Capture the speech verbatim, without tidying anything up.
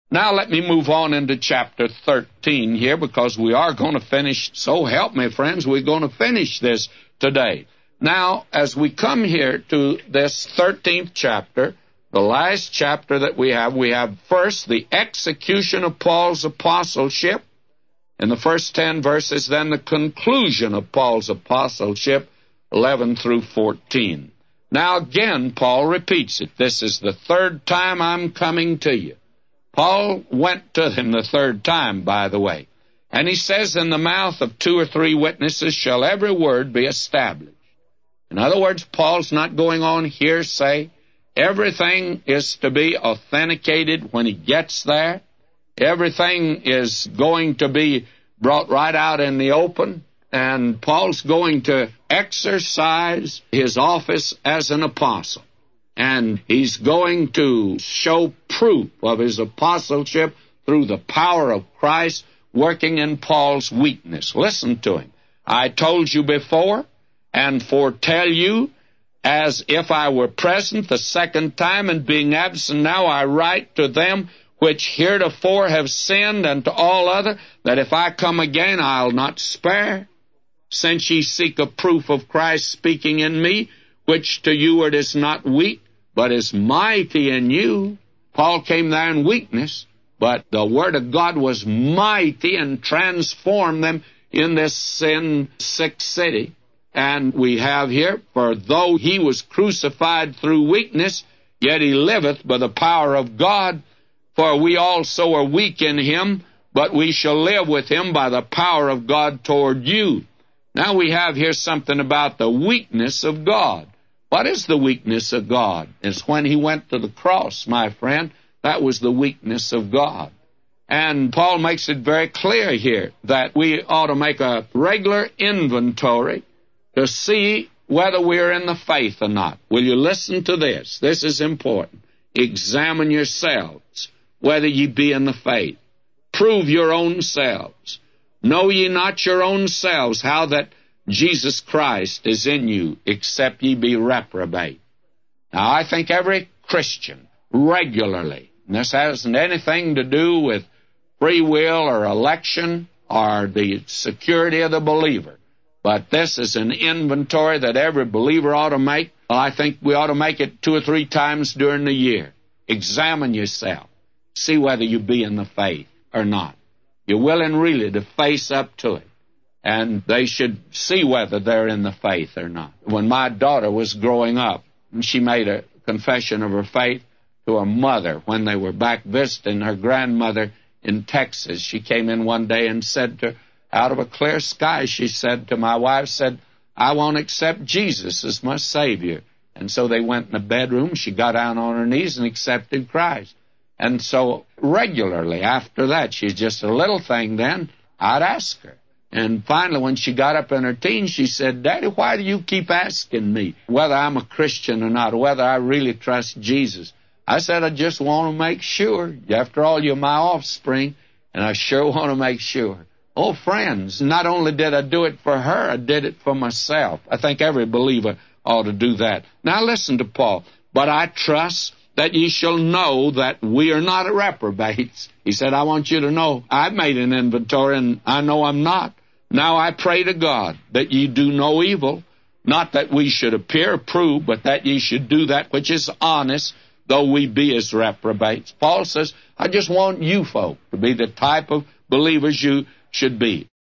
Now let me move on into chapter thirteen here, because we are going to finish. So help me, friends, we're going to finish this today. Now, as we come here to this thirteenth chapter, the last chapter that we have, we have first the execution of Paul's apostleship in the first ten verses, then the conclusion of Paul's apostleship, eleven through fourteen. Now again, Paul repeats it. This is the third time I'm coming to you. Paul went to him the third time, by the way. And he says, in the mouth of two or three witnesses shall every word be established. In other words, Paul's not going on hearsay. Everything is to be authenticated when he gets there. Everything is going to be brought right out in the open. And Paul's going to exercise his office as an apostle. And he's going to show proof of his apostleship through the power of Christ working in Paul's weakness. Listen to him. I told you before and foretell you, as if I were present the second time, and being absent now I write to them which heretofore have sinned, and to all other, that if I come again I'll not spare. Since ye seek a proof of Christ speaking in me, which to you it is not weak, but is mighty in you. Paul came there in weakness, but the Word of God was mighty and transformed them in this sin-sick city. And we have here, for though he was crucified through weakness, yet he liveth by the power of God. For we also are weak in him, but we shall live with him by the power of God toward you. Now we have here something about the weakness of God. What is the weakness of God? It's when he went to the cross, my friend. That was the weakness of God. And Paul makes it very clear here that we ought to make a regular inventory to see whether we're in the faith or not. Will you listen to this? This is important. Examine yourselves, whether ye be in the faith. Prove your own selves. Know ye not your own selves how that Jesus Christ is in you, except ye be reprobate. Now, I think every Christian regularly, and this hasn't anything to do with free will or election or the security of the believer, but this is an inventory that every believer ought to make. Well, I think we ought to make it two or three times during the year. Examine yourself. See whether you be in the faith or not. You're willing really to face up to it. And they should see whether they're in the faith or not. When my daughter was growing up, she made a confession of her faith to her mother when they were back visiting her grandmother in Texas. She came in one day and said to her, out of a clear sky, she said to my wife, said, I won't accept Jesus as my Savior. And so they went in the bedroom. She got down on her knees and accepted Christ. And so regularly after that, she's just a little thing then, I'd ask her. And finally, when she got up in her teens, she said, Daddy, why do you keep asking me whether I'm a Christian or not, or whether I really trust Jesus? I said, I just want to make sure. After all, you're my offspring, and I sure want to make sure. Oh, friends, not only did I do it for her, I did it for myself. I think every believer ought to do that. Now listen to Paul. But I trust that ye shall know that we are not reprobates. He said, I want you to know I've made an inventory, and I know I'm not. Now I pray to God that ye do no evil, not that we should appear approved, but that ye should do that which is honest, though we be as reprobates. Paul says, I just want you folk to be the type of believers you should be.